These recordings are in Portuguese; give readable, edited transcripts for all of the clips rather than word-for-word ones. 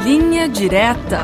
Linha Direta.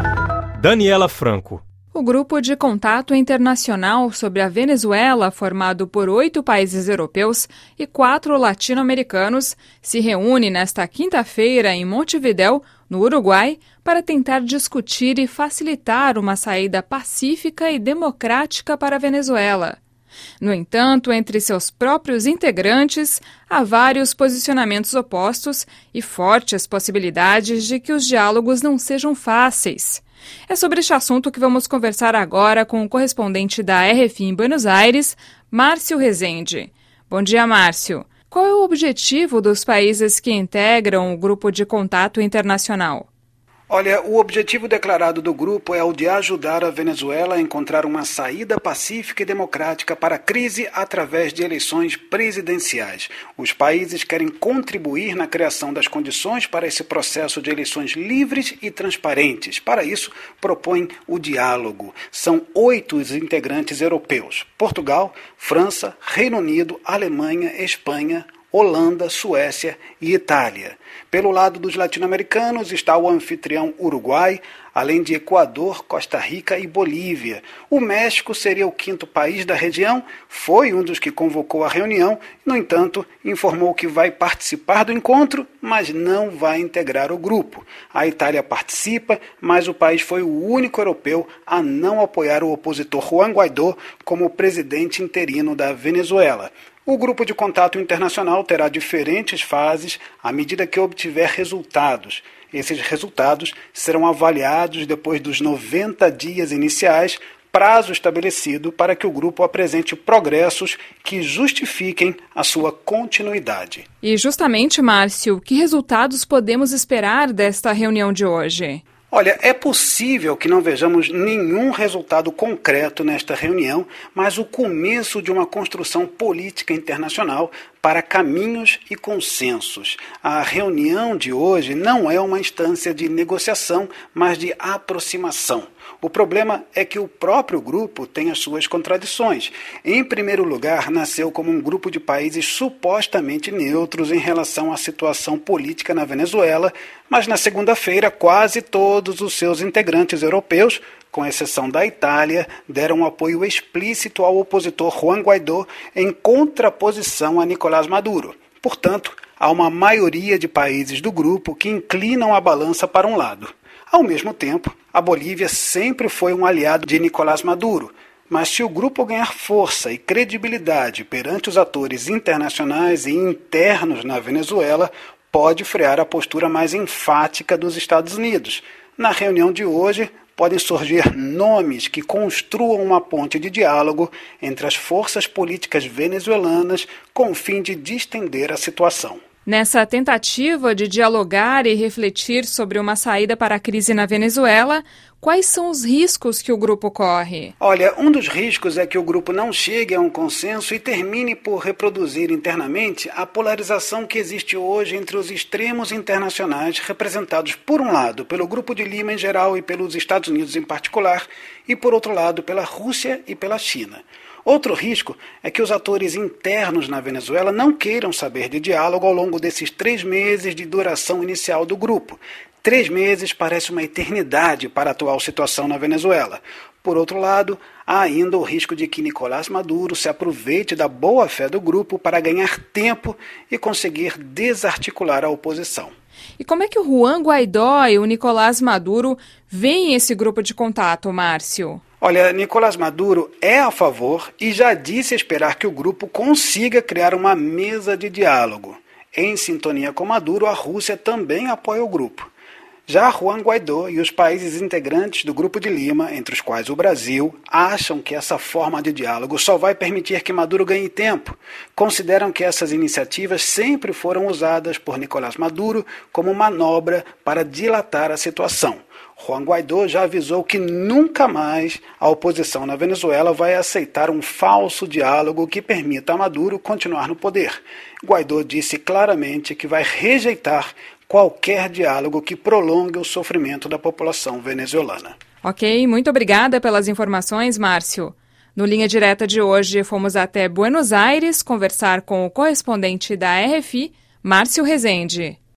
Daniela Franco. O Grupo de Contato Internacional sobre a Venezuela, formado por 8 países europeus e 4 latino-americanos, se reúne nesta quinta-feira em Montevidéu, no Uruguai, para tentar discutir e facilitar uma saída pacífica e democrática para a Venezuela. No entanto, entre seus próprios integrantes, há vários posicionamentos opostos e fortes possibilidades de que os diálogos não sejam fáceis. É sobre este assunto que vamos conversar agora com o correspondente da RFI em Buenos Aires, Márcio Rezende. Bom dia, Márcio. Qual é o objetivo dos países que integram o Grupo de Contato Internacional? Olha, o objetivo declarado do grupo é o de ajudar a Venezuela a encontrar uma saída pacífica e democrática para a crise através de eleições presidenciais. Os países querem contribuir na criação das condições para esse processo de eleições livres e transparentes. Para isso, propõem o diálogo. São 8 os integrantes europeus: Portugal, França, Reino Unido, Alemanha, Espanha, Holanda, Suécia e Itália. Pelo lado dos latino-americanos está o anfitrião Uruguai, além de Equador, Costa Rica e Bolívia. O México seria o 5º país da região, foi um dos que convocou a reunião, no entanto, informou que vai participar do encontro, mas não vai integrar o grupo. A Itália participa, mas o país foi o único europeu a não apoiar o opositor Juan Guaidó como presidente interino da Venezuela. O Grupo de Contato Internacional terá diferentes fases à medida que obtiver resultados. Esses resultados serão avaliados depois dos 90 dias iniciais, prazo estabelecido para que o grupo apresente progressos que justifiquem a sua continuidade. E justamente, Márcio, que resultados podemos esperar desta reunião de hoje? Olha, é possível que não vejamos nenhum resultado concreto nesta reunião, mas o começo de uma construção política internacional para caminhos e consensos. A reunião de hoje não é uma instância de negociação, mas de aproximação. O problema é que o próprio grupo tem as suas contradições. Em primeiro lugar, nasceu como um grupo de países supostamente neutros em relação à situação política na Venezuela, mas na segunda-feira quase todos os seus integrantes europeus, com exceção da Itália, deram apoio explícito ao opositor Juan Guaidó em contraposição a Nicolás Maduro. Portanto, há uma maioria de países do grupo que inclinam a balança para um lado. Ao mesmo tempo, a Bolívia sempre foi um aliado de Nicolás Maduro, mas se o grupo ganhar força e credibilidade perante os atores internacionais e internos na Venezuela, pode frear a postura mais enfática dos Estados Unidos. Na reunião de hoje, podem surgir nomes que construam uma ponte de diálogo entre as forças políticas venezuelanas com o fim de distender a situação. Nessa tentativa de dialogar e refletir sobre uma saída para a crise na Venezuela, quais são os riscos que o grupo corre? Olha, um dos riscos é que o grupo não chegue a um consenso e termine por reproduzir internamente a polarização que existe hoje entre os extremos internacionais, representados, por um lado, pelo Grupo de Lima em geral e pelos Estados Unidos em particular, e, por outro lado, pela Rússia e pela China. Outro risco é que os atores internos na Venezuela não queiram saber de diálogo ao longo desses 3 meses de duração inicial do grupo. 3 meses parece uma eternidade para a atual situação na Venezuela. Por outro lado, há ainda o risco de que Nicolás Maduro se aproveite da boa-fé do grupo para ganhar tempo e conseguir desarticular a oposição. E como é que o Juan Guaidó e o Nicolás Maduro veem esse grupo de contato, Márcio? Olha, Nicolás Maduro é a favor e já disse esperar que o grupo consiga criar uma mesa de diálogo. Em sintonia com Maduro, a Rússia também apoia o grupo. Já Juan Guaidó e os países integrantes do Grupo de Lima, entre os quais o Brasil, acham que essa forma de diálogo só vai permitir que Maduro ganhe tempo. Consideram que essas iniciativas sempre foram usadas por Nicolás Maduro como manobra para dilatar a situação. Juan Guaidó já avisou que nunca mais a oposição na Venezuela vai aceitar um falso diálogo que permita a Maduro continuar no poder. Guaidó disse claramente que vai rejeitar qualquer diálogo que prolongue o sofrimento da população venezuelana. Ok, muito obrigada pelas informações, Márcio. No Linha Direta de hoje, fomos até Buenos Aires conversar com o correspondente da RFI, Márcio Rezende.